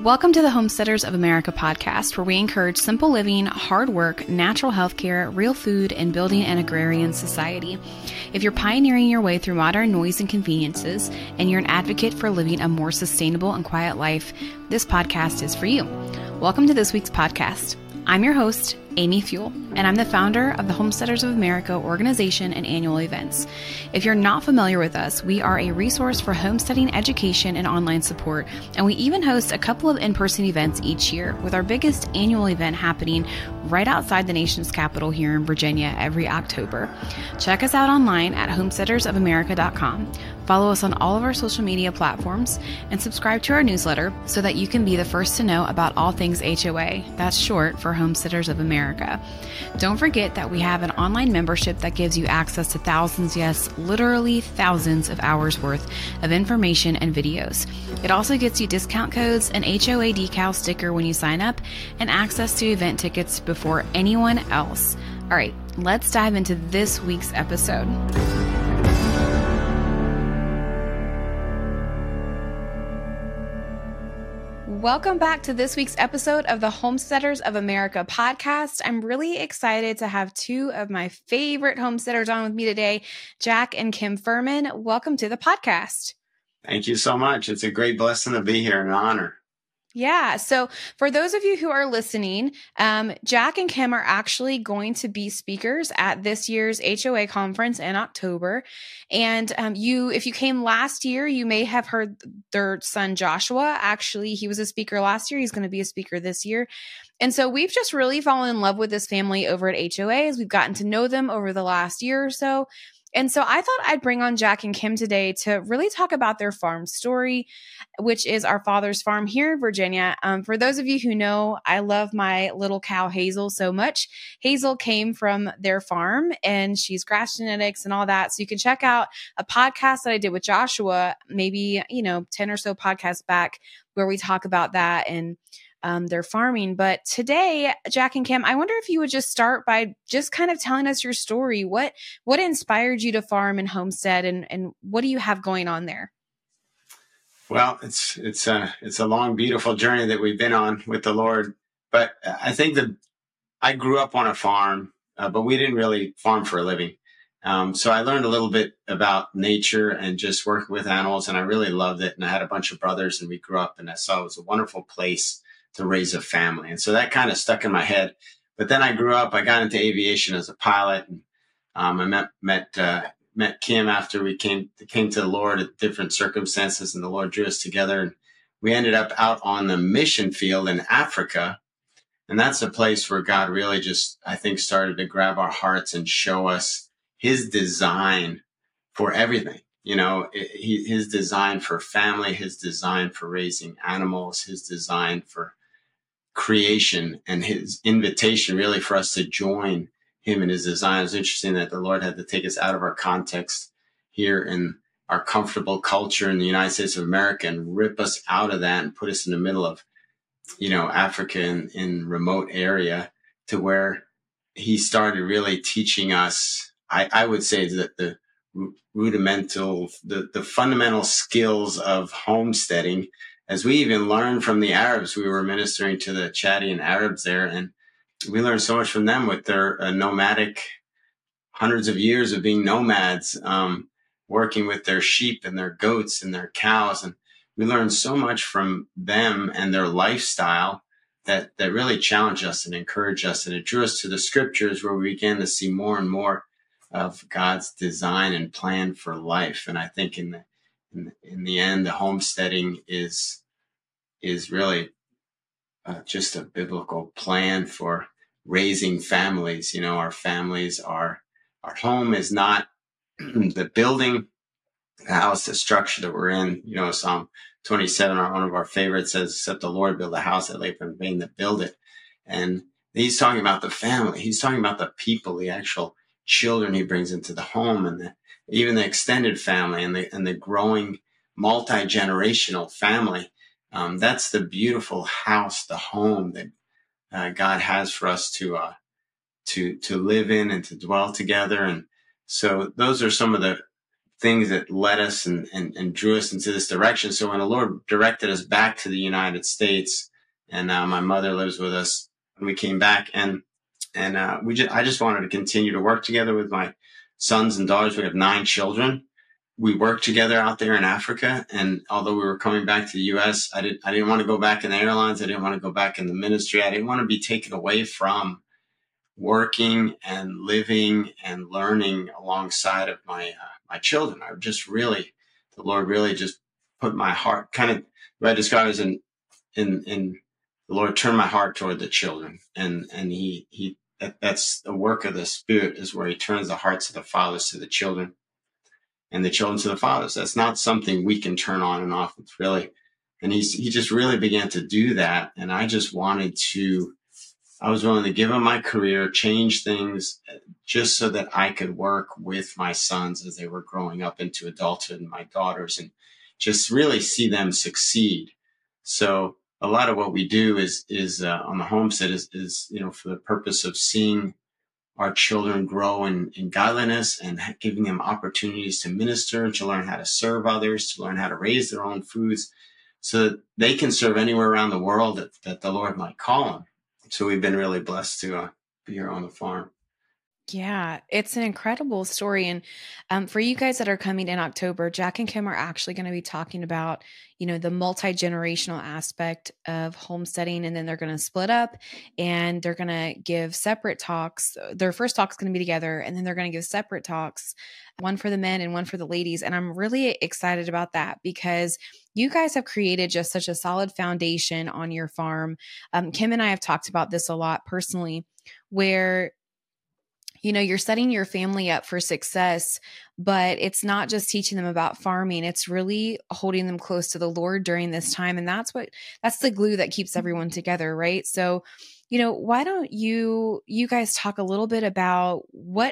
Welcome to the Homesteaders of America podcast, where we encourage simple living, hard work, natural health care, real food, and building an agrarian society. If you're pioneering your way through modern noise and conveniences, and you're an advocate for living a more sustainable and quiet life, this podcast is for you. Welcome to this week's podcast. I'm your host, Amy Fuel, and I'm the founder of the Homesteaders of America organization and annual events. If you're not familiar with us, we are a resource for homesteading education and online support, and we even host a couple of in-person events each year, with our biggest annual event happening right outside the nation's capital here in Virginia every October. Check us out online at homesteadersofamerica.com. Follow us on all of our social media platforms and subscribe to our newsletter so that you can be the first to know about all things HOA. That's short for Homesteaders of America. Don't forget that we have an online membership that gives you access to thousands, yes, literally thousands of hours worth of information and videos. It also gets you discount codes, an HOA decal sticker when you sign up, and access to event tickets before anyone else. All right, let's dive into this week's episode. Welcome back to this week's episode of the Homesteaders of America podcast. I'm really excited to have two of my favorite homesteaders on with me today, Jack and Kim Furman. Welcome to the podcast. Thank you so much. It's a great blessing to be here and an honor. Yeah. So for those of you who are listening, Jack and Kim are actually going to be speakers at this year's HOA conference in October. And if you came last year, you may have heard their son Joshua. Actually, he was a speaker last year. He's going to be a speaker this year. And so we've just really fallen in love with this family over at HOA as we've gotten to know them over the last year or so. And so I thought I'd bring on Jack and Kim today to really talk about their farm story, which is our father's farm here in Virginia. For those of you who know, I love my little cow Hazel so much. Hazel came from their farm and she's grass genetics and all that. So you can check out a podcast that I did with Joshua, maybe, 10 or so podcasts back, where we talk about that and their farming. But today, Jack and Kim, I wonder if you would just start by just kind of telling us your story. What inspired you to farm and homestead, and what do you have going on there? Well, it's a long, beautiful journey that we've been on with the Lord. But I think that I grew up on a farm, but we didn't really farm for a living. So I learned a little bit about nature and just working with animals, and I really loved it. And I had a bunch of brothers, and we grew up, and I saw it was a wonderful place to raise a family. And so that kind of stuck in my head. But then I grew up, I got into aviation as a pilot, and I met Kim after we came to the Lord at different circumstances, and the Lord drew us together, and we ended up out on the mission field in Africa. And that's a place where God really just, I think, started to grab our hearts and show us his design for everything. His design for family, his design for raising animals, his design for creation, and his invitation really for us to join him in his design. It was interesting that the Lord had to take us out of our context here in our comfortable culture in the United States of America and rip us out of that and put us in the middle of, Africa in remote area, to where he started really teaching us, I would say that the fundamental skills of homesteading, as we even learned from the Arabs. We were ministering to the Chadian Arabs there, and we learned so much from them with their nomadic, hundreds of years of being nomads, working with their sheep and their goats and their cows. And we learned so much from them and their lifestyle that really challenged us and encouraged us. And it drew us to the scriptures, where we began to see more and more of God's design and plan for life. And I think in the end, the homesteading is really just a biblical plan for raising families. Our families our home is not the building, the house, the structure that we're in. Psalm 27, one of our favorites, says, "Except the Lord build a house, it labor in vain that build it." And he's talking about the family. He's talking about the people, the actual children he brings into the home, and even the extended family, and the growing multi-generational family. That's the beautiful house, the home that God has for us to live in and to dwell together. And so those are some of the things that led us and drew us into this direction. So when the Lord directed us back to the United States, and my mother lives with us when we came back, and I just wanted to continue to work together with my sons and daughters. We have 9 children. We worked together out there in Africa. And although we were coming back to the U.S., I didn't want to go back in the airlines. I didn't want to go back in the ministry. I didn't want to be taken away from working and living and learning alongside of my children. I just really, the Lord really just put my heart, kind of what I describe as in the Lord turned my heart toward the children. And that's the work of the Spirit, is where he turns the hearts of the fathers to the children and the children to the fathers. That's not something we can turn on and off. It's really, and he just really began to do that. And I just I was willing to give him my career, change things just so that I could work with my sons as they were growing up into adulthood, and my daughters, and just really see them succeed. So a lot of what we do is on the homestead is, for the purpose of seeing our children grow in godliness and giving them opportunities to minister, to learn how to serve others, to learn how to raise their own foods so that they can serve anywhere around the world that the Lord might call them. So we've been really blessed to be here on the farm. Yeah, it's an incredible story. And for you guys that are coming in October, Jack and Kim are actually going to be talking about, the multi-generational aspect of homesteading. And then they're going to split up and they're going to give separate talks. Their first talk is going to be together, and then they're going to give separate talks, one for the men and one for the ladies. And I'm really excited about that because you guys have created just such a solid foundation on your farm. Kim and I have talked about this a lot personally, where you're setting your family up for success, but it's not just teaching them about farming. It's really holding them close to the Lord during this time. And that's the glue that keeps everyone together, right? So, why don't you guys talk a little bit about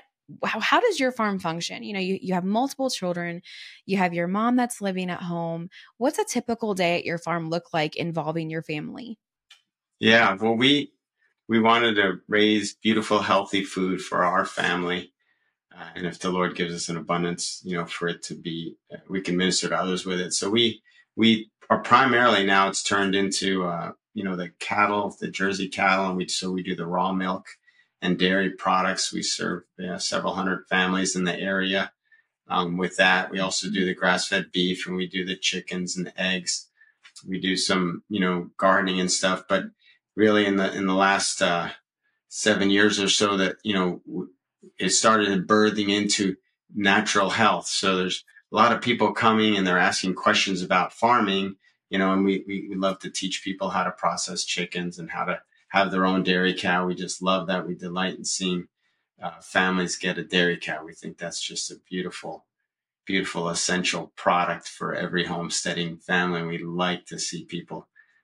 how does your farm function? You have multiple children, you have your mom that's living at home. What's a typical day at your farm look like involving your family? Yeah, well, we wanted to raise beautiful, healthy food for our family. And if the Lord gives us an abundance, for it to be, we can minister to others with it. So we are primarily, now it's turned into, the cattle, the Jersey cattle. And we do the raw milk and dairy products. We serve several hundred families in the area. With that, we also do the grass-fed beef, and we do the chickens and the eggs. We do some, gardening and stuff, but really in the last 7 years or so that, it started birthing into natural health. So there's a lot of people coming and they're asking questions about farming, and we love to teach people how to process chickens and how to have their own dairy cow. We just love that. We delight in seeing families get a dairy cow. We think that's just a beautiful, beautiful, essential product for every homesteading family. And we like to see people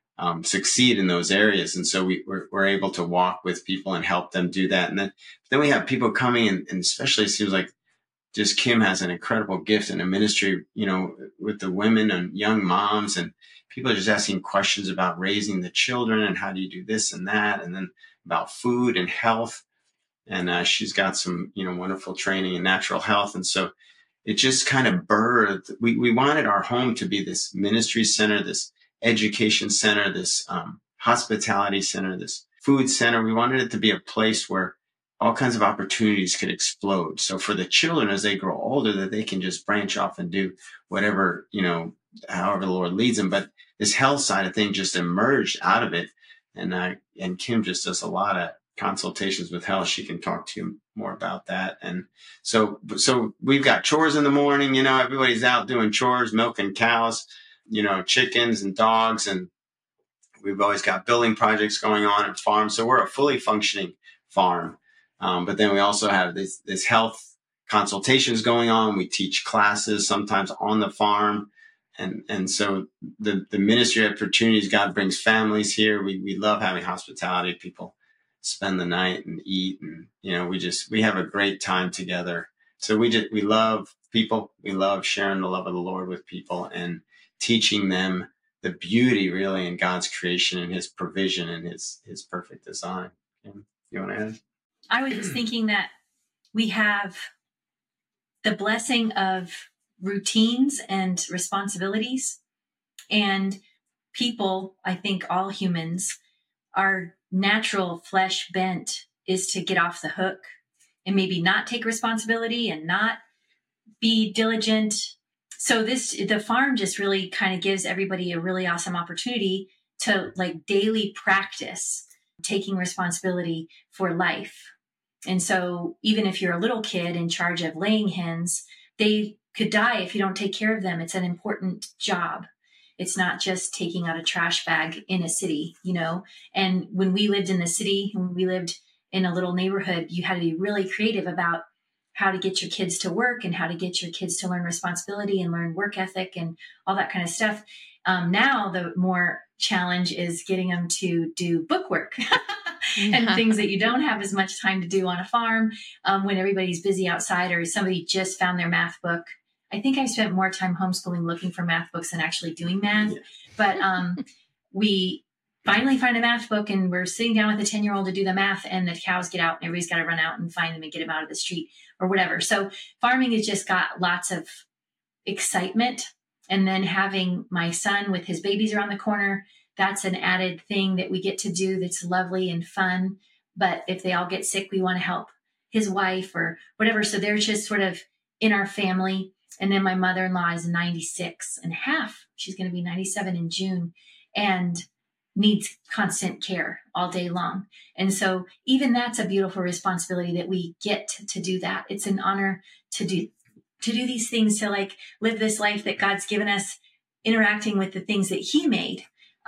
succeed in those areas. And so we're able to walk with people and help them do that. And then we have people coming and especially it seems like just Kim has an incredible gift in a ministry, with the women and young moms, and people are just asking questions about raising the children and how do you do this and that, and then about food and health. And she's got some, wonderful training in natural health. And so it just kind of birthed. We wanted our home to be this ministry center, this education center, this hospitality center, this food center. We wanted it to be a place where all kinds of opportunities could explode. So for the children, as they grow older, that they can just branch off and do whatever, however the Lord leads them. But this health side of things just emerged out of it. And Kim just does a lot of consultations with health. She can talk to you more about that. And so we've got chores in the morning, everybody's out doing chores, milking cows, chickens and dogs. And we've always got building projects going on at farm. So we're a fully functioning farm. But then we also have this health consultations going on. We teach classes sometimes on the farm. And so the ministry opportunities, God brings families here. We love having hospitality. People spend the night and eat, and, we have a great time together. So we love people. We love sharing the love of the Lord with people and teaching them the beauty really in God's creation and his provision and his perfect design. You want to add? I was just thinking that we have the blessing of routines and responsibilities. And people, I think all humans, our natural flesh bent is to get off the hook and maybe not take responsibility and not be diligent. So the farm just really kind of gives everybody a really awesome opportunity to like daily practice taking responsibility for life. And so even if you're a little kid in charge of laying hens, they could die if you don't take care of them. It's an important job. It's not just taking out a trash bag in a city, And when we lived in the city, when we lived in a little neighborhood, you had to be really creative about how to get your kids to work and how to get your kids to learn responsibility and learn work ethic and all that kind of stuff. Now the more challenge is getting them to do bookwork and things that you don't have as much time to do on a farm when everybody's busy outside or somebody just found their math book. I think I spent more time homeschooling looking for math books than actually doing math. But we finally find a math book and we're sitting down with a 10-year-old to do the math and the cows get out and everybody's got to run out and find them and get them out of the street or whatever. So farming has just got lots of excitement. And then having my son with his babies around the corner, that's an added thing that we get to do that's lovely and fun. But if they all get sick, we want to help his wife or whatever. So they're just sort of in our family. And then my mother-in-law is 96 and a half. She's going to be 97 in June and needs constant care all day long. And so even that's a beautiful responsibility that we get to do that. It's an honor to do these things, to like live this life that God's given us, interacting with the things that he made.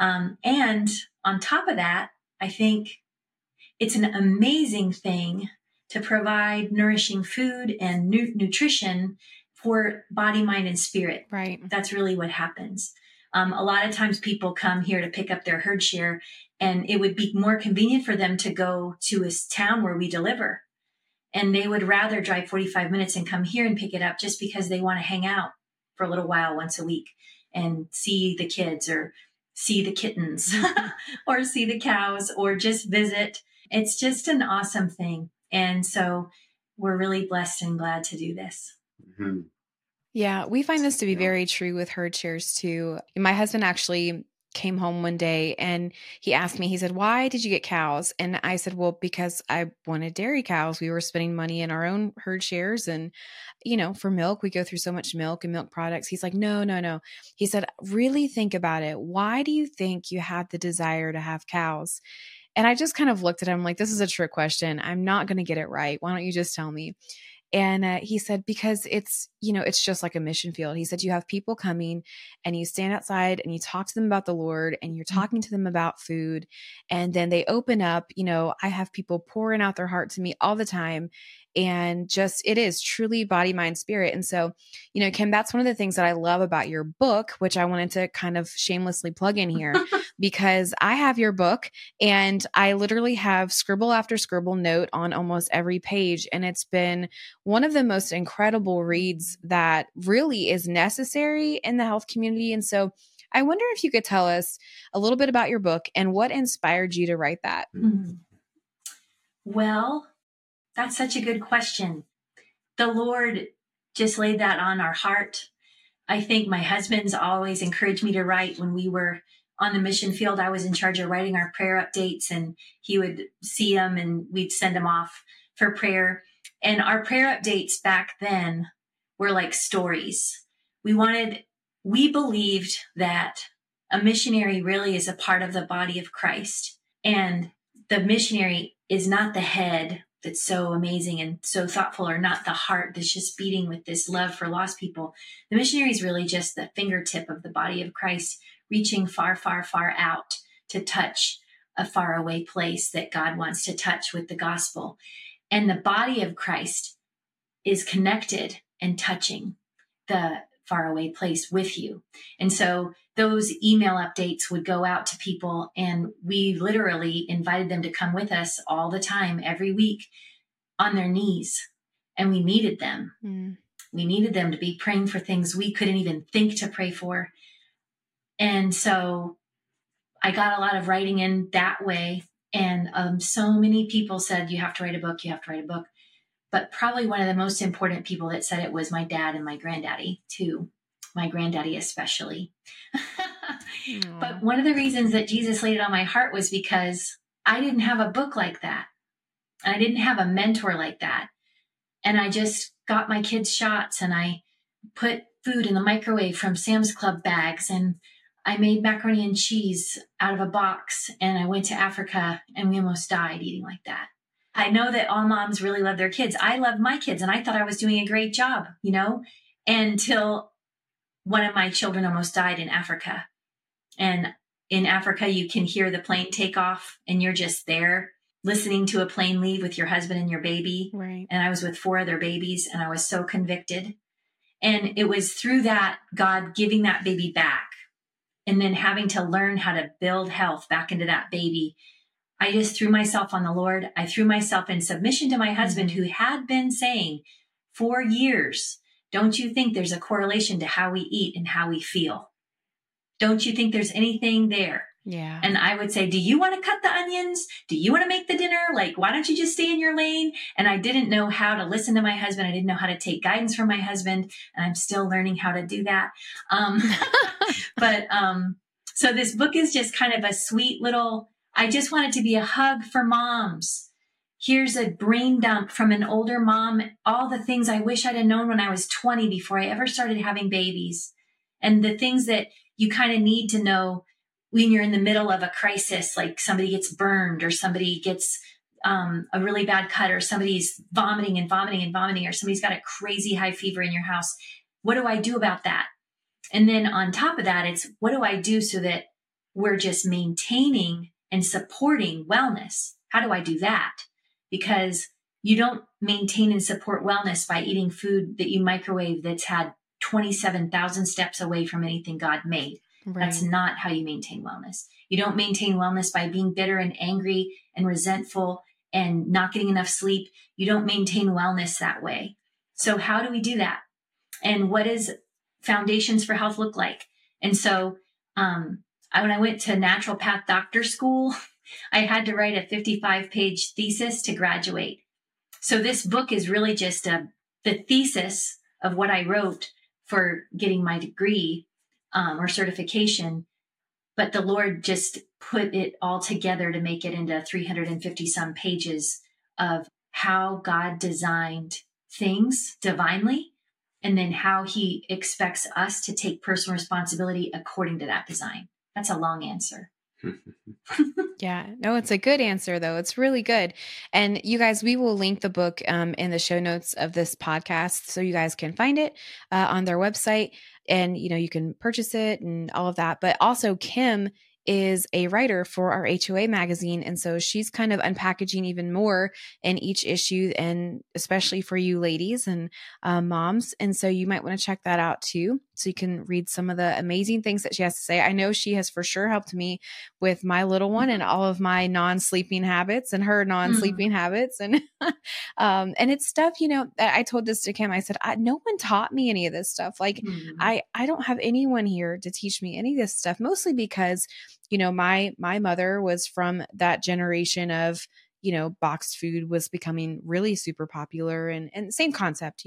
And on top of that, I think it's an amazing thing to provide nourishing food and nutrition for body, mind, and spirit. Right. That's really what happens. A lot of times people come here to pick up their herd share, and it would be more convenient for them to go to a town where we deliver. And they would rather drive 45 minutes and come here and pick it up just because they want to hang out for a little while once a week and see the kids or see the kittens or see the cows or just visit. It's just an awesome thing. And so we're really blessed and glad to do this. Mm-hmm. Yeah, we find this to be very true with herd shares too. My husband actually came home one day and he asked me, he said, "Why did you get cows?" And I said, "Well, because I wanted dairy cows. We were spending money in our own herd shares and, for milk, we go through so much milk and milk products." He's like, No. He said, "Really think about it. Why do you think you have the desire to have cows?" And I just kind of looked at him like, this is a trick question. I'm not going to get it right. Why don't you just tell me? And he said, because it's just like a mission field. He said, you have people coming and you stand outside and you talk to them about the Lord and you're talking to them about food. And then they open up, I have people pouring out their heart to me all the time. And just, it is truly body, mind, spirit. And so, Kim, that's one of the things that I love about your book, which I wanted to kind of shamelessly plug in here because I have your book and I literally have scribble after scribble note on almost every page. And it's been one of the most incredible reads that really is necessary in the health community. And so I wonder if you could tell us a little bit about your book and what inspired you to write that. Mm-hmm. Well, that's such a good question. The Lord just laid that on our heart. I think my husband's always encouraged me to write. When we were on the mission field, I was in charge of writing our prayer updates and he would see them and we'd send them off for prayer. And our prayer updates back then were like stories. We believed that a missionary really is a part of the body of Christ. And the missionary is not the head that's so amazing and so thoughtful, or not the heart that's just beating with this love for lost people. The missionary is really just the fingertip of the body of Christ, reaching far, far, far out to touch a faraway place that God wants to touch with the gospel. And the body of Christ is connected and touching the faraway place with you. And so those email updates would go out to people, and we literally invited them to come with us all the time, every week, on their knees. And we needed them. We needed them to be praying for things we couldn't even think to pray for. And so I got a lot of writing in that way. And so many people said, you have to write a book, you have to write a book. But probably one of the most important people that said it was my dad and my granddaddy too. My granddaddy especially. But one of the reasons that Jesus laid it on my heart was because I didn't have a book like that. And I didn't have a mentor like that. And I just got my kids shots and I put food in the microwave from Sam's Club bags. And I made macaroni and cheese out of a box. And I went to Africa and we almost died eating like that. I know that all moms really love their kids. I love my kids and I thought I was doing a great job, until one of my children almost died in Africa. And in Africa, you can hear the plane take off and you're just there listening to a plane leave with your husband and your baby. Right. And I was with 4 other babies and I was so convicted. And it was through that, God giving that baby back and then having to learn how to build health back into that baby. I just threw myself on the Lord. I threw myself in submission to my husband, who had been saying for years, don't you think there's a correlation to how we eat and how we feel? Don't you think there's anything there? Yeah. And I would say, do you want to cut the onions? Do you want to make the dinner? Like, why don't you just stay in your lane? And I didn't know how to listen to my husband. I didn't know how to take guidance from my husband. And I'm still learning how to do that. So this book is just kind of a sweet little, I just want it to be a hug for moms. Here's a brain dump from an older mom. All the things I wish I'd have known when I was 20 before I ever started having babies. And the things that you kind of need to know when you're in the middle of a crisis, like somebody gets burned or somebody gets a really bad cut or somebody's vomiting, or somebody's got a crazy high fever in your house. What do I do about that? And then on top of that, it's what do I do so that we're just maintaining and supporting wellness? How do I do that? Because you don't maintain and support wellness by eating food that you microwave that's had 27,000 steps away from anything God made. Right. That's not how you maintain wellness. You don't maintain wellness by being bitter and angry and resentful and not getting enough sleep. You don't maintain wellness that way. So how do we do that? And what does Foundations for Health look like? And so when I went to naturopath doctor school, I had to write a 55-page thesis to graduate. So this book is really just the thesis of what I wrote for getting my degree or certification. But the Lord just put it all together to make it into 350 some pages of how God designed things divinely, and then how he expects us to take personal responsibility according to that design. That's a long answer. Yeah, no, it's a good answer though. It's really good. And you guys, we will link the book in the show notes of this podcast so you guys can find it on their website and, you can purchase it and all of that. But also Kim is a writer for our HOA magazine. And so she's kind of unpackaging even more in each issue, and especially for you ladies and moms. And so you might want to check that out too. So you can read some of the amazing things that she has to say. I know she has for sure helped me with my little one and all of my non-sleeping habits and her non-sleeping habits. And, and it's stuff, I told this to Kim, I said, no one taught me any of this stuff. Like I don't have anyone here to teach me any of this stuff, mostly because, my mother was from that generation of, boxed food was becoming really super popular and same concept,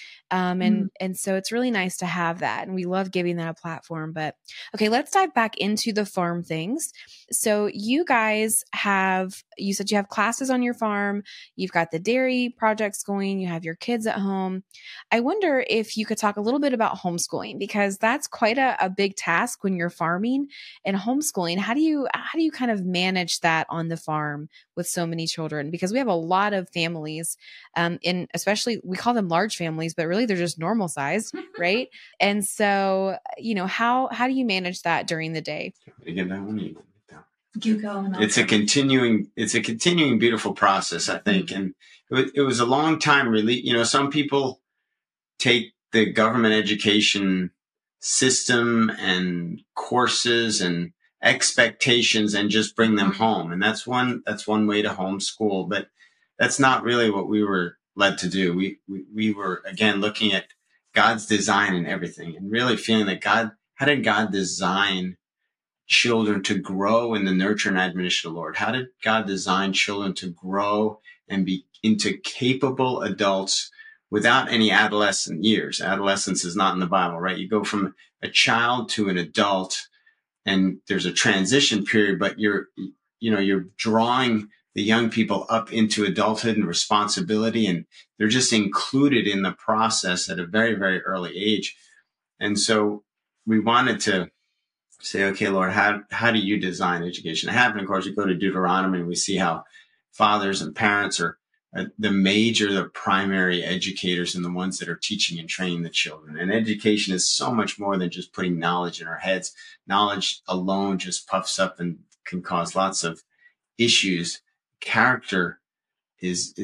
and so it's really nice to have that. And we love giving that a platform. But okay, let's dive back into the farm things. So you guys you said you have classes on your farm. You've got the dairy projects going. You have your kids at home. I wonder if you could talk a little bit about homeschooling, because that's quite a big task when you're farming and homeschooling. How do you kind of manage that on the farm with so many children? Because we have a lot of families, and especially we call them large families, but really they're just normal sized, right? And so, how do you manage that during the day? Again, that one you go. It's a continuing beautiful process, I think. And it was a long time really. Some people take the government education system and courses and expectations and just bring them home. And that's one way to homeschool, but that's not really what we were led to do. We were, again, looking at God's design and everything and really feeling that how did God design children to grow in the nurture and admonition of the Lord? How did God design children to grow and into capable adults without any adolescent years. Adolescence is not in the Bible, right? You go from a child to an adult, and there's a transition period, but you're drawing the young people up into adulthood and responsibility, and they're just included in the process at a very, very early age. And so we wanted to say, okay, Lord, how do you design education? And of course, we go to Deuteronomy and we see how fathers and parents are the primary educators and the ones that are teaching and training the children. And education is so much more than just putting knowledge in our heads. Knowledge alone just puffs up and can cause lots of issues. Character is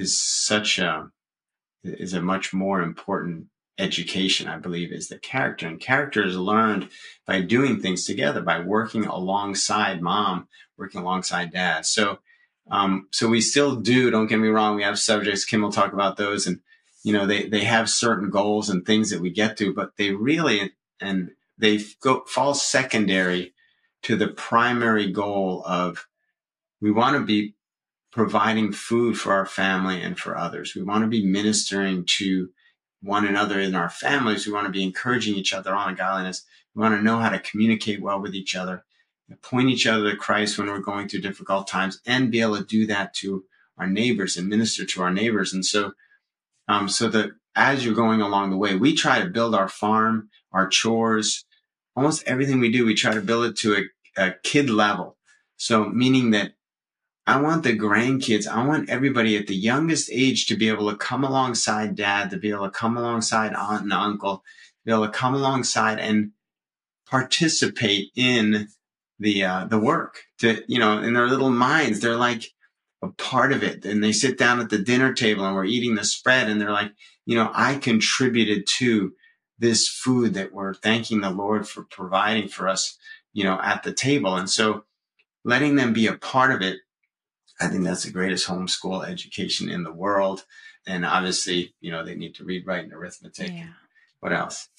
a much more important education, I believe, is the character. And character is learned by doing things together, by working alongside mom, working alongside dad. So we still do, don't get me wrong, we have subjects, Kim will talk about those, and, they have certain goals and things that we get to, but they really, and they fall secondary to the primary goal of, we want to be providing food for our family and for others. We want to be ministering to one another in our families. We want to be encouraging each other on godliness. We want to know how to communicate well with each other, point each other to Christ when we're going through difficult times, and be able to do that to our neighbors and minister to our neighbors. And so that as you're going along the way, we try to build our farm, our chores, almost everything we do, we try to build it to a kid level. So meaning that I want the grandkids, I want everybody at the youngest age to be able to come alongside dad, to be able to come alongside aunt and uncle, to be able to come alongside and participate in the work, to, in their little minds, they're like a part of it. And they sit down at the dinner table and we're eating the spread and they're like, I contributed to this food that we're thanking the Lord for providing for us, at the table. And so letting them be a part of it, I think that's the greatest homeschool education in the world. And obviously, they need to read, write, and arithmetic. Yeah. What else?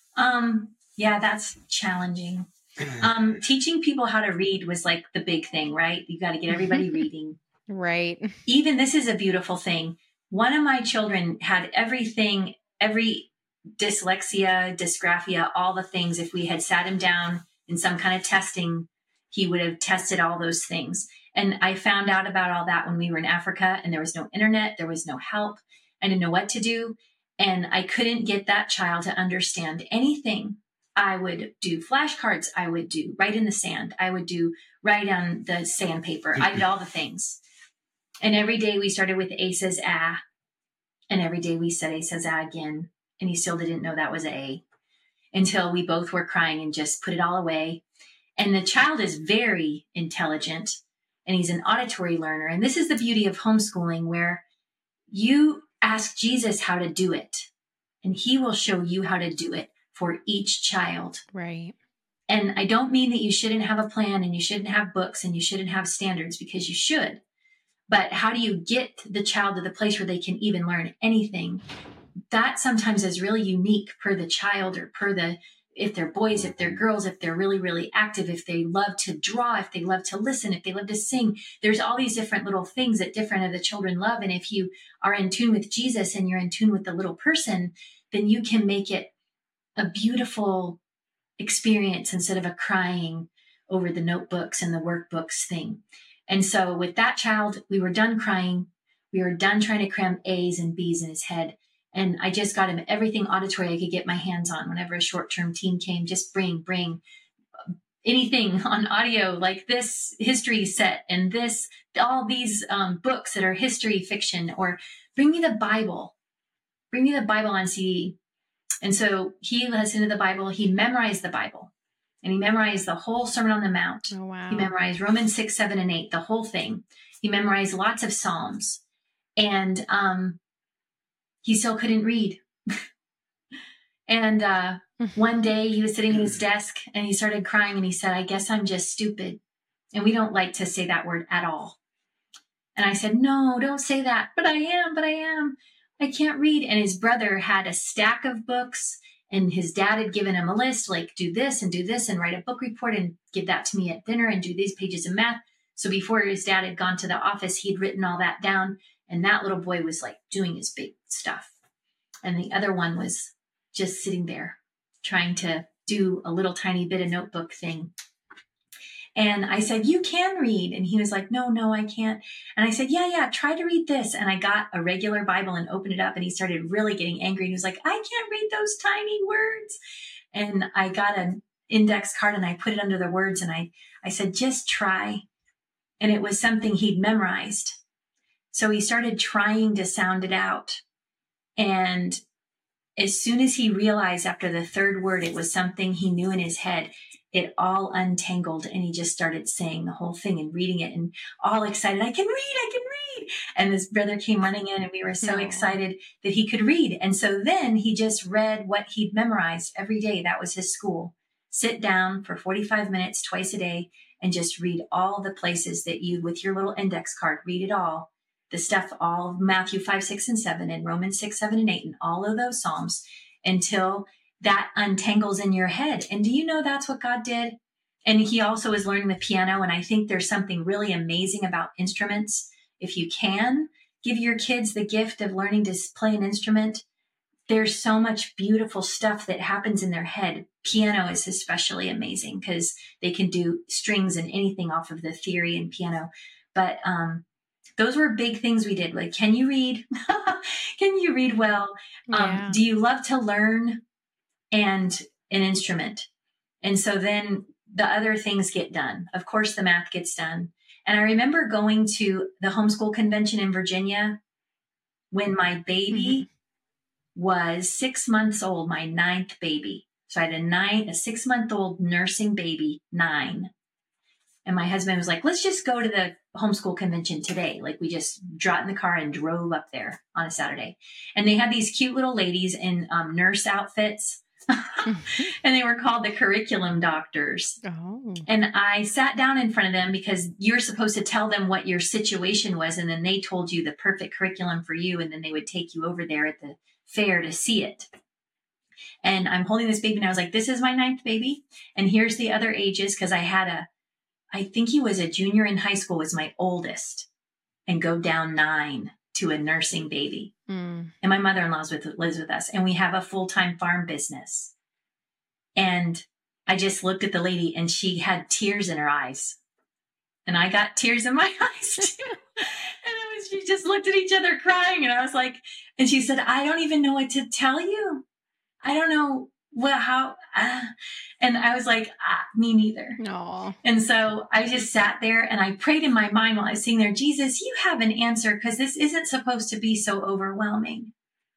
Yeah, that's challenging. Teaching people how to read was like the big thing, right? You got to get everybody reading. Right. Even this is a beautiful thing. One of my children had everything, every dyslexia, dysgraphia, all the things. If we had sat him down in some kind of testing, he would have tested all those things. And I found out about all that when we were in Africa and there was no internet, there was no help. I didn't know what to do. And I couldn't get that child to understand anything. I would do flashcards. I would do write in the sand. I would do write on the sandpaper. I did all the things. And every day we started with A says ah. And every day we said A says ah again. And he still didn't know that was A until we both were crying and just put it all away. And the child is very intelligent and he's an auditory learner. And this is the beauty of homeschooling, where you ask Jesus how to do it and he will show you how to do it for each child. Right. And I don't mean that you shouldn't have a plan and you shouldn't have books and you shouldn't have standards, because you should. But how do you get the child to the place where they can even learn anything? That sometimes is really unique per the child, or if they're boys, if they're girls, if they're really, really active, if they love to draw, if they love to listen, if they love to sing. There's all these different little things that different of the children love. And if you are in tune with Jesus and you're in tune with the little person, then you can make it a beautiful experience instead of a crying over the notebooks and the workbooks thing. And so with that child, we were done crying. We were done trying to cram A's and B's in his head. And I just got him everything auditory I could get my hands on. Whenever a short-term team came, just bring anything on audio, like this history set and all these books that are history fiction, or bring me the Bible on CD. And so he listened to the Bible. He memorized the Bible, and he memorized the whole Sermon on the Mount. Oh, wow. He memorized Romans 6, 7, and 8, the whole thing. He memorized lots of Psalms, and he still couldn't read. And one day he was sitting at his desk and he started crying and he said, "I guess I'm just stupid." And we don't like to say that word at all. And I said, "No, don't say that." But I am. I can't read. And his brother had a stack of books, and his dad had given him a list, like do this and write a book report and give that to me at dinner and do these pages of math. So before his dad had gone to the office, he'd written all that down. And that little boy was like doing his big stuff. And the other one was just sitting there trying to do a little tiny bit of notebook thing. And I said, you can read. And he was like, no, I can't. And I said, yeah, try to read this. And I got a regular Bible and opened it up, and he started really getting angry. And he was like, I can't read those tiny words. And I got an index card and I put it under the words. And I said, just try. And it was something he'd memorized. So he started trying to sound it out. And as soon as he realized after the third word, it was something he knew in his head, it all untangled, and he just started saying the whole thing and reading it and all excited. I can read. And this brother came running in, and we were so excited that he could read. And so then he just read what he'd memorized every day. That was his school. Sit down for 45 minutes twice a day and just read all the places that you, with your little index card, read it all. The stuff, all of Matthew 5, 6, and 7, and Romans 6, 7, and 8, and all of those Psalms until that untangles in your head. And do you know that's what God did? And he also is learning the piano. And I think there's something really amazing about instruments. If you can give your kids the gift of learning to play an instrument, there's so much beautiful stuff that happens in their head. Piano is especially amazing because they can do strings and anything off of the theory in piano. But those were big things we did. Like, can you read? Can you read well? Yeah. Do you love to learn? And an instrument. And so then the other things get done. Of course, the math gets done. And I remember going to the homeschool convention in Virginia when my baby was 6 months old, my 9th baby. So I had a 6-month-old nursing baby, 9. And my husband was like, let's just go to the homeschool convention today. Like, we just got in the car and drove up there on a Saturday. And they had these cute little ladies in nurse outfits. And they were called the curriculum doctors. Oh. And I sat down in front of them because you're supposed to tell them what your situation was. And then they told you the perfect curriculum for you. And then they would take you over there at the fair to see it. And I'm holding this baby and I was like, this is my 9th baby. And here's the other ages. Cause I think he was a junior in high school, was my oldest, and go down 9 to a nursing baby. And my mother-in-law lives with us, and we have a full-time farm business. And I just looked at the lady, and she had tears in her eyes, and I got tears in my eyes too. And she just looked at each other crying, and I was like, and she said, I don't even know what to tell you. I don't know how. And I was like, me neither. Aww. And so I just sat there and I prayed in my mind while I was sitting there, Jesus, you have an answer, because this isn't supposed to be so overwhelming.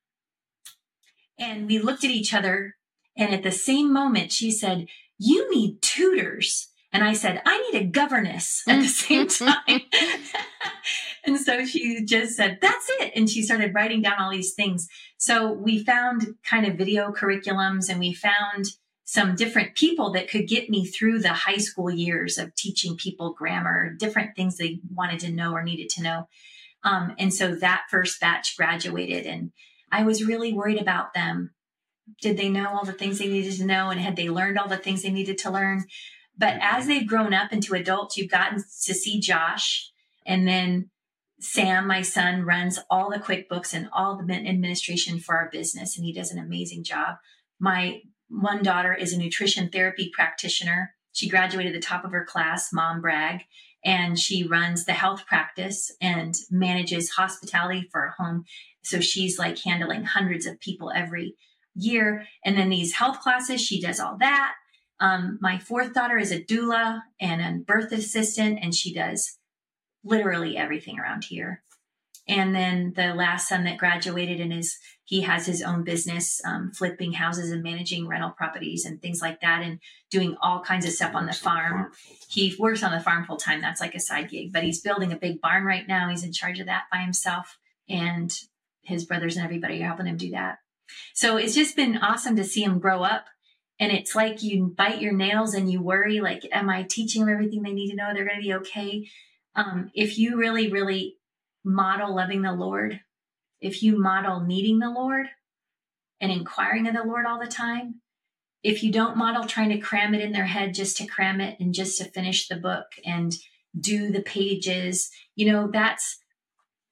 And we looked at each other, and at the same moment, she said, you need tutors. And I said, I need a governess at the same time. And so she just said, that's it. And she started writing down all these things. So we found kind of video curriculums, and we found some different people that could get me through the high school years of teaching people grammar, different things they wanted to know or needed to know. And so that first batch graduated, and I was really worried about them. Did they know all the things they needed to know? And had they learned all the things they needed to learn? But as they've grown up into adults, you've gotten to see Josh, and then Sam, my son, runs all the QuickBooks and all the administration for our business, and he does an amazing job. My one daughter is a nutrition therapy practitioner. She graduated at the top of her class, mom brag, and she runs the health practice and manages hospitality for a home. So she's like handling hundreds of people every year. And then these health classes, she does all that. My fourth daughter is a doula and a birth assistant, and she does literally everything around here. And then the last son that graduated he has his own business, flipping houses and managing rental properties and things like that, and doing all kinds of stuff on the farm. He works on the farm full time. That's like a side gig, but he's building a big barn right now. He's in charge of that by himself, and his brothers and everybody are helping him do that. So it's just been awesome to see him grow up. And it's like you bite your nails and you worry, like, am I teaching them everything they need to know? They're going to be okay. If you really, really model loving the Lord, if you model needing the Lord and inquiring of the Lord all the time, if you don't model trying to cram it in their head just to cram it and just to finish the book and do the pages, that's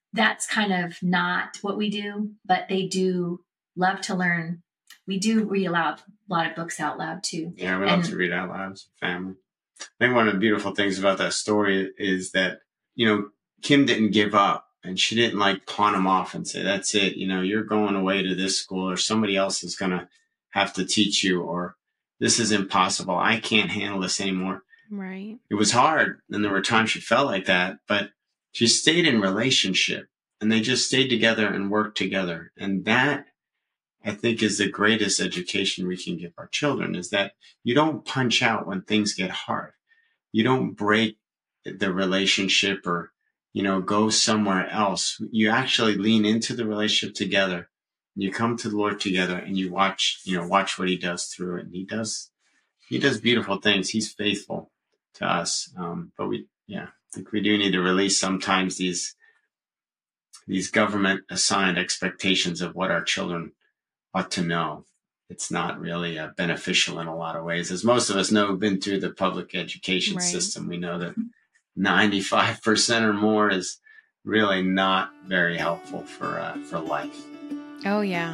that's kind of not what we do, but they do love to learn. We do read a lot of books out loud too. Yeah, we love to read out loud as a family. I think one of the beautiful things about that story is that, Kim didn't give up, and she didn't like pawn him off and say, that's it. You're going away to this school, or somebody else is going to have to teach you, or this is impossible. I can't handle this anymore. Right. It was hard. And there were times she felt like that, but she stayed in relationship, and they just stayed together and worked together. And that, I think, is the greatest education we can give our children, is that you don't punch out when things get hard. You don't break the relationship or, go somewhere else. You actually lean into the relationship together. You come to the Lord together, and you watch what he does through it. And he does beautiful things. He's faithful to us. But I think we do need to release sometimes these government assigned expectations of what our children ought to know. It's not really beneficial in a lot of ways. As most of us know, who've been through the public education system, we know that 95% or more is really not very helpful for life. Oh, yeah.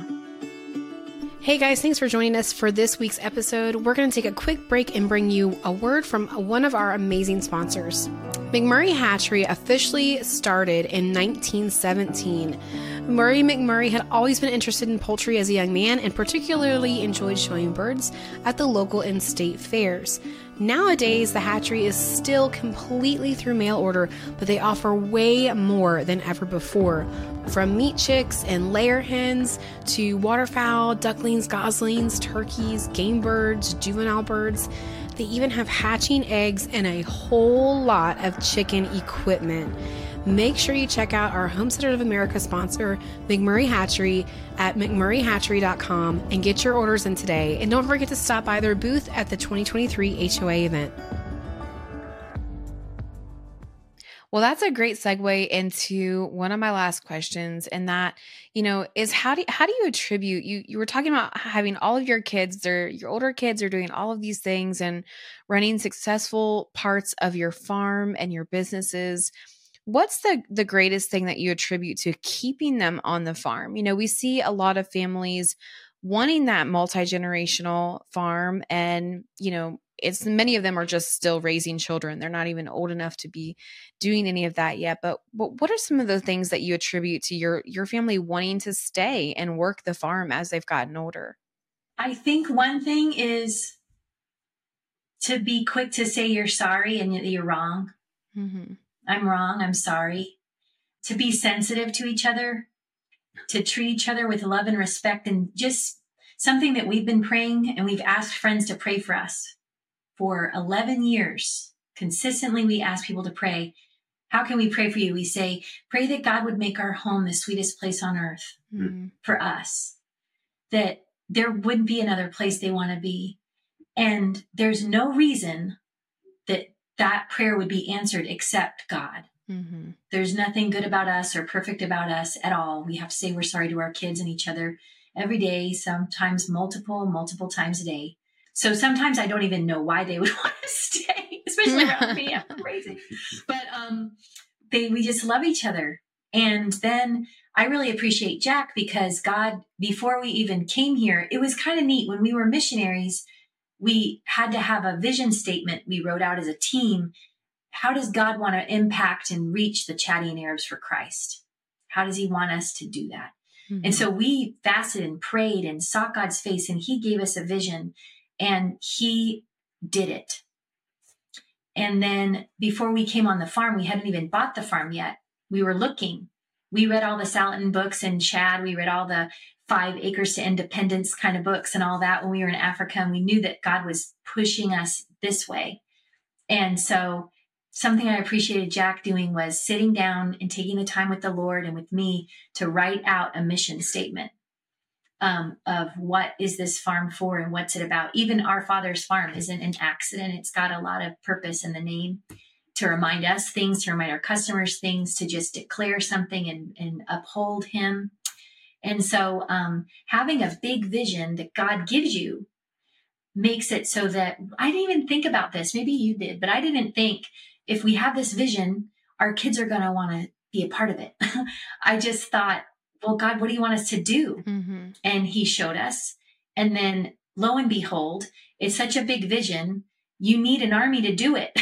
Hey guys, thanks for joining us for this week's episode. We're going to take a quick break and bring you a word from one of our amazing sponsors. McMurray Hatchery officially started in 1917. Murray McMurray had always been interested in poultry as a young man and particularly enjoyed showing birds at the local and state fairs. Nowadays, the hatchery is still completely through mail order, but they offer way more than ever before. From meat chicks and layer hens to waterfowl, ducklings, goslings, turkeys, game birds, juvenile birds. They even have hatching eggs and a whole lot of chicken equipment. Make sure you check out our Homestead of America sponsor, McMurray Hatchery, at McMurrayHatchery.com and get your orders in today. And don't forget to stop by their booth at the 2023 HOA event. Well, that's a great segue into one of my last questions, and that, is how do you attribute, you were talking about having all of your kids, your older kids are doing all of these things and running successful parts of your farm and your businesses. What's the greatest thing that you attribute to keeping them on the farm? We see a lot of families wanting that multi-generational farm, and, it's many of them are just still raising children. They're not even old enough to be doing any of that yet. But what are some of the things that you attribute to your family wanting to stay and work the farm as they've gotten older? I think one thing is to be quick to say you're sorry and that you're wrong. Mm-hmm. I'm wrong. I'm sorry. To be sensitive to each other, to treat each other with love and respect, and just something that we've been praying, and we've asked friends to pray for us for 11 years. Consistently, we ask people to pray. How can we pray for you? We say, pray that God would make our home the sweetest place on earth for us, that there wouldn't be another place they want to be. And there's no reason that prayer would be answered except God. Mm-hmm. There's nothing good about us or perfect about us at all. We have to say we're sorry to our kids and each other every day, sometimes multiple times a day. So sometimes I don't even know why they would want to stay, especially around me. I'm crazy. But we just love each other. And then I really appreciate Jack, because God, before we even came here, it was kind of neat. When we were missionaries, we had to have a vision statement we wrote out as a team. How does God want to impact and reach the Chadian Arabs for Christ? How does he want us to do that? Mm-hmm. And so we fasted and prayed and sought God's face, and he gave us a vision, and he did it. And then before we came on the farm, we hadn't even bought the farm yet. We were looking. We read all the Salatin books in Chad. We read all the 5 Acres to Independence kind of books and all that when we were in Africa. And we knew that God was pushing us this way. And so something I appreciated Jack doing was sitting down and taking the time with the Lord and with me to write out a mission statement of what is this farm for and what's it about. Even Our Father's Farm isn't an accident. It's got a lot of purpose in the name, to remind us things, to remind our customers things, to just declare something and uphold him. And so having a big vision that God gives you makes it so that I didn't even think about this. Maybe you did, but I didn't think if we have this vision, our kids are going to want to be a part of it. I just thought, well, God, what do you want us to do? Mm-hmm. And he showed us. And then lo and behold, it's such a big vision. You need an army to do it.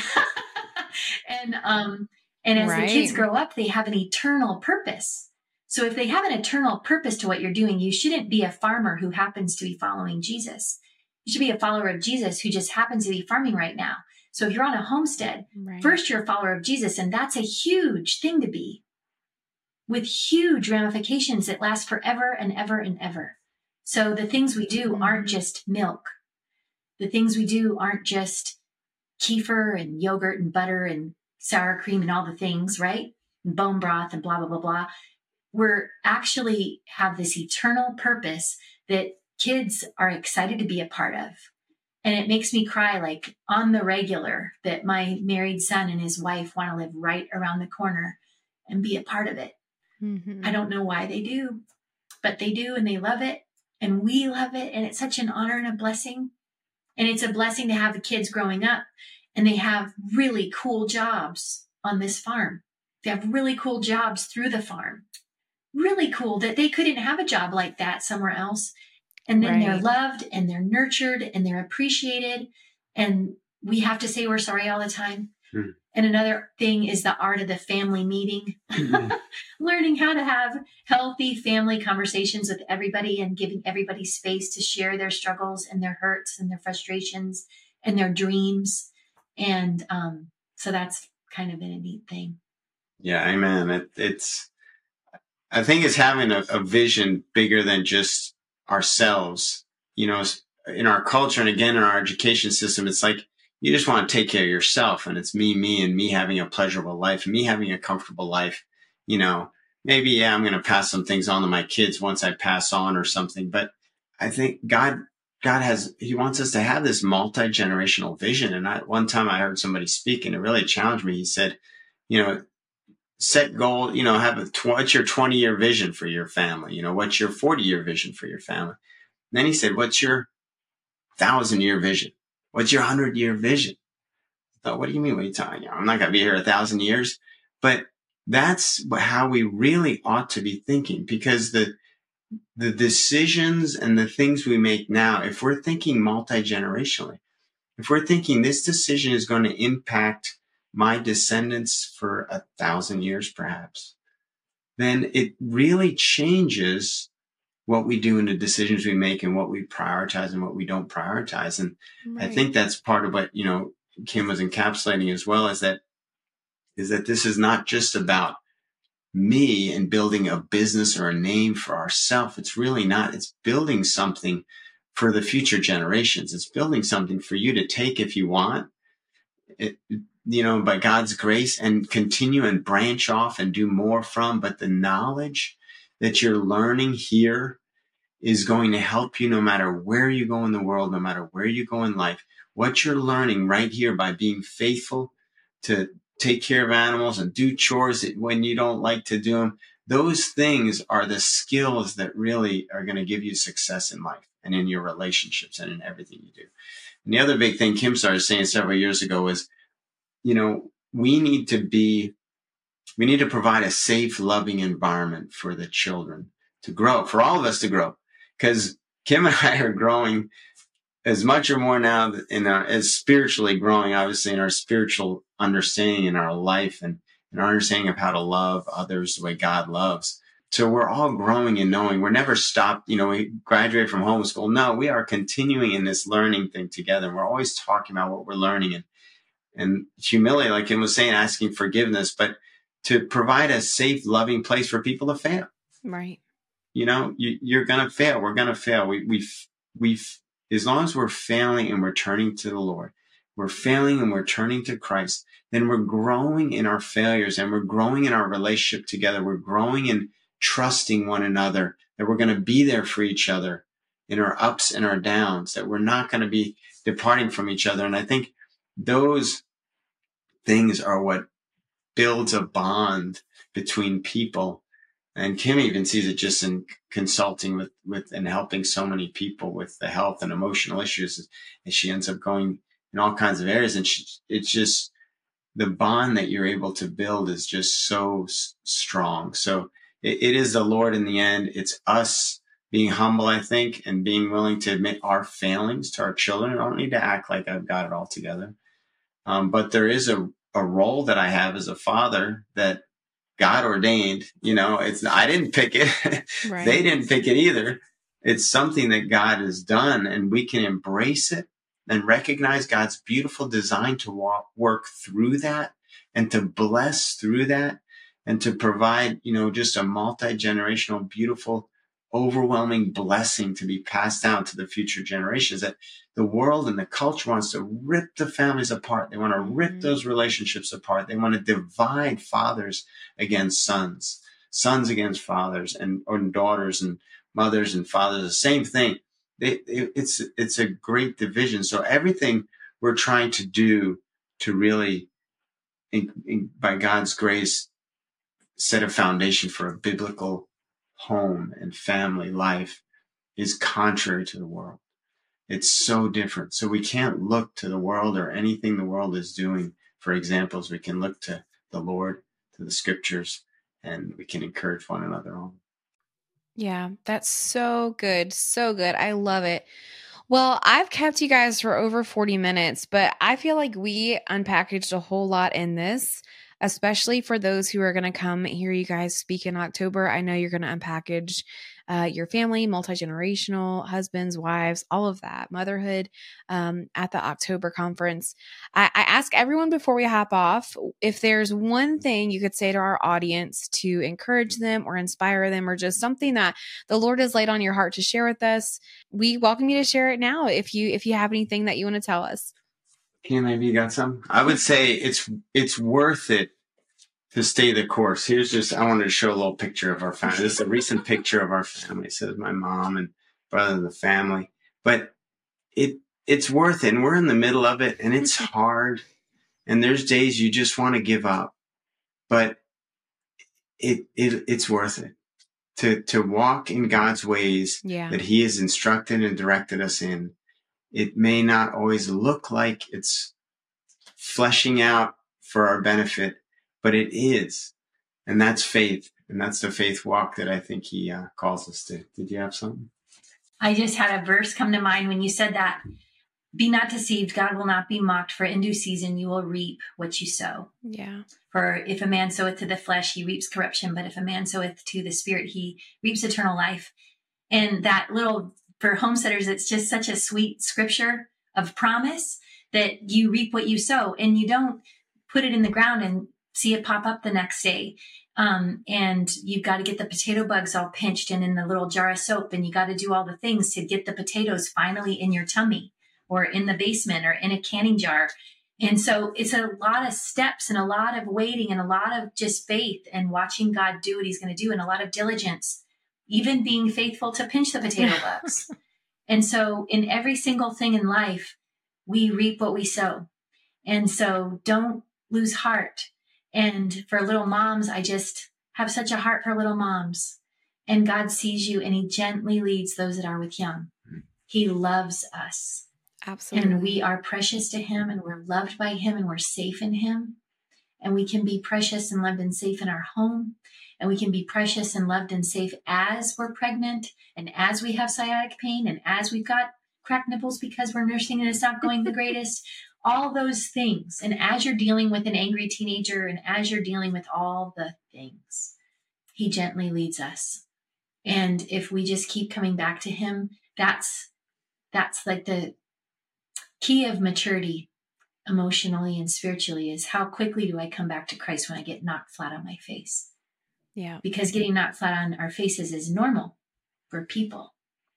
and as Right. the kids grow up, they have an eternal purpose. So if they have an eternal purpose to what you're doing, you shouldn't be a farmer who happens to be following Jesus. You should be a follower of Jesus who just happens to be farming right now. So if you're on a homestead, Right. first you're a follower of Jesus, and that's a huge thing to be, with huge ramifications that last forever and ever and ever. So the things we do aren't just milk. The things we do aren't just kefir and yogurt and butter and sour cream and all the things, right? And bone broth and blah, blah, blah, blah. We're actually have this eternal purpose that kids are excited to be a part of. And it makes me cry, like on the regular, that my married son and his wife want to live right around the corner and be a part of it. Mm-hmm. I don't know why they do, but they do, and they love it, and we love it. And it's such an honor and a blessing. And it's a blessing to have the kids growing up, and they have really cool jobs on this farm. They have really cool jobs through the farm. Really cool that they couldn't have a job like that somewhere else. And then they're Right. loved and they're nurtured and they're appreciated. And we have to say we're sorry all the time. Hmm. And another thing is the art of the family meeting, learning how to have healthy family conversations with everybody and giving everybody space to share their struggles and their hurts and their frustrations and their dreams. And so that's kind of been a neat thing. Yeah, amen. I think it's having a vision bigger than just ourselves. You know, in our culture and again in our education system, it's like you just want to take care of yourself, and it's me, and me having a pleasurable life, and me having a comfortable life. You know, maybe, yeah, I'm going to pass some things on to my kids once I pass on or something. But I think God he wants us to have this multi-generational vision. And one time I heard somebody speak, and it really challenged me. He said, you know, set goal, you know, what's your 20-year vision for your family? You know, what's your 40-year vision for your family? And then he said, what's your 1,000-year vision? What's your 100-year vision? I thought, what do you mean? What are you talking about? I'm not going to be here 1,000 years. But that's how we really ought to be thinking, because the decisions and the things we make now, if we're thinking multi-generationally, if we're thinking this decision is going to impact my descendants for 1,000 years, perhaps, then it really changes what we do in the decisions we make and what we prioritize and what we don't prioritize. And Right. I think that's part of what, you know, Kim was encapsulating as well, is that this is not just about me and building a business or a name for ourselves. It's really not. It's building something for the future generations. It's building something for you to take if you want it, you know, by God's grace, and continue and branch off and do more from. But the knowledge that you're learning here is going to help you no matter where you go in the world, no matter where you go in life. What you're learning right here by being faithful to take care of animals and do chores when you don't like to do them, those things are the skills that really are going to give you success in life and in your relationships and in everything you do. And the other big thing Kim started saying several years ago was, you know, we need to provide a safe, loving environment for the children to grow, for all of us to grow. Because Kim and I are growing as much or more now as spiritually growing, obviously, in our spiritual understanding in our life and our understanding of how to love others the way God loves. So we're all growing and knowing. We're never stopped. You know, we graduated from homeschool. No, we are continuing in this learning thing together. And we're always talking about what we're learning and humility, like Kim was saying, asking forgiveness, but to provide a safe, loving place for people to fail. Right. You know, you're going to fail. We're going to fail. We've as long as we're failing and we're turning to the Lord, we're failing and we're turning to Christ, then we're growing in our failures and we're growing in our relationship together. We're growing in trusting one another, that we're going to be there for each other in our ups and our downs, that we're not going to be departing from each other. And I think those things are what builds a bond between people. And Kim even sees it just in consulting with and helping so many people with the health and emotional issues, and she ends up going in all kinds of areas. And it's just the bond that you're able to build is just so strong. So it is the Lord in the end. It's us being humble, I think, and being willing to admit our failings to our children. I don't need to act like I've got it all together. But there is a role that I have as a father that God ordained. I didn't pick it. Right. They didn't pick it either. It's something that God has done, and we can embrace it and recognize God's beautiful design to work through that and to bless through that and to provide, just a multi-generational, beautiful, overwhelming blessing to be passed down to the future generations. That the world and the culture wants to rip the families apart. They want to rip those relationships apart. They want to divide fathers against sons, sons against fathers, or daughters and mothers and fathers. The same thing. It's a great division. So everything we're trying to do to really, by God's grace, set a foundation for a biblical home and family life is contrary to the world. It's so different. So we can't look to the world or anything the world is doing for examples. We can look to the Lord, to the scriptures, and we can encourage one another on. Yeah, that's so good. So good. I love it. Well, I've kept you guys for over 40 minutes, but I feel like we unpackaged a whole lot in this, especially for those who are going to come hear you guys speak in October. I know you're going to unpackage your family, multi-generational, husbands, wives, all of that, motherhood at the October conference. I ask everyone before we hop off, if there's one thing you could say to our audience to encourage them or inspire them, or just something that the Lord has laid on your heart to share with us, we welcome you to share it now if you have anything that you want to tell us. Ken, maybe you got some? I would say it's worth it to stay the course. I wanted to show a little picture of our family. This is a recent picture of our family. It says my mom and brother and the family. But it's worth it. And we're in the middle of it, and it's hard. And there's days you just want to give up. But it's worth it to walk in God's ways that He has instructed and directed us in. It may not always look like it's fleshing out for our benefit, but it is. And that's faith. And that's the faith walk that I think He calls us to. Did you have something? I just had a verse come to mind when you said that. Be not deceived. God will not be mocked, for in due season you will reap what you sow. Yeah. For if a man soweth to the flesh, he reaps corruption. But if a man soweth to the Spirit, he reaps eternal life. And that little, for homesteaders, it's just such a sweet scripture of promise that you reap what you sow, and you don't put it in the ground and see it pop up the next day. And you've got to get the potato bugs all pinched and in the little jar of soap, and you got to do all the things to get the potatoes finally in your tummy or in the basement or in a canning jar. And so it's a lot of steps and a lot of waiting and a lot of just faith and watching God do what He's going to do, and a lot of diligence, even being faithful to pinch the potato bugs. And so in every single thing in life, we reap what we sow. And so don't lose heart. And for little moms, I just have such a heart for little moms. And God sees you, and He gently leads those that are with young. He loves us. Absolutely. And we are precious to Him, and we're loved by Him, and we're safe in Him. And we can be precious and loved and safe in our home. And we can be precious and loved and safe as we're pregnant, and as we have sciatic pain, and as we've got cracked nipples because we're nursing and it's not going the greatest. All those things. And as you're dealing with an angry teenager, and as you're dealing with all the things, He gently leads us. And if we just keep coming back to Him, that's like the key of maturity emotionally and spiritually, is how quickly do I come back to Christ when I get knocked flat on my face? Yeah. Because getting knocked flat on our faces is normal for people.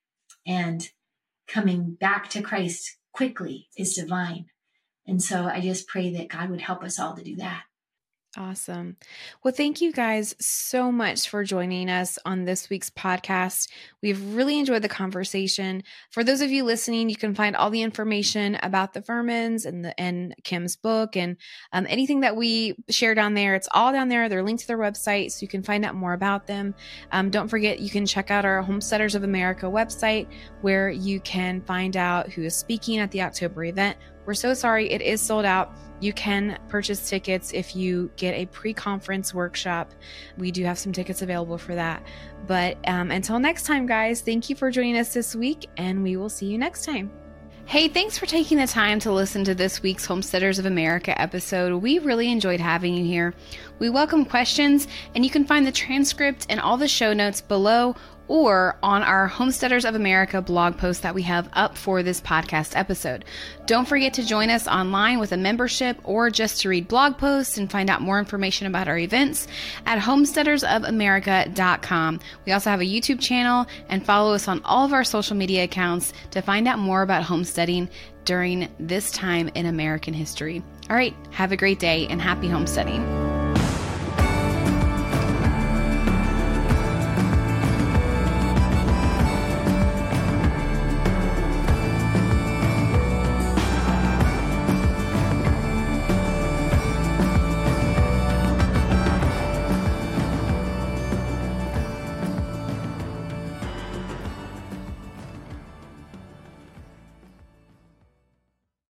And coming back to Christ quickly is divine. And so I just pray that God would help us all to do that. Awesome. Well, thank you guys so much for joining us on this week's podcast. We've really enjoyed the conversation. For those of you listening, you can find all the information about the Furmans and Kim's book and anything that we share down there. It's all down there. They're linked to their website, so you can find out more about them. Don't forget, you can check out our Homesteaders of America website, where you can find out who is speaking at the October event, We're so sorry. It is sold out. You can purchase tickets if you get a pre-conference workshop. We do have some tickets available for that. But until next time, guys, thank you for joining us this week, and we will see you next time. Hey, thanks for taking the time to listen to this week's Homesteaders of America episode. We really enjoyed having you here. We welcome questions, and you can find the transcript and all the show notes below or on our Homesteaders of America blog post that we have up for this podcast episode. Don't forget to join us online with a membership or just to read blog posts and find out more information about our events at homesteadersofamerica.com. We also have a YouTube channel, and follow us on all of our social media accounts to find out more about homesteading during this time in American history. All right, have a great day and happy homesteading.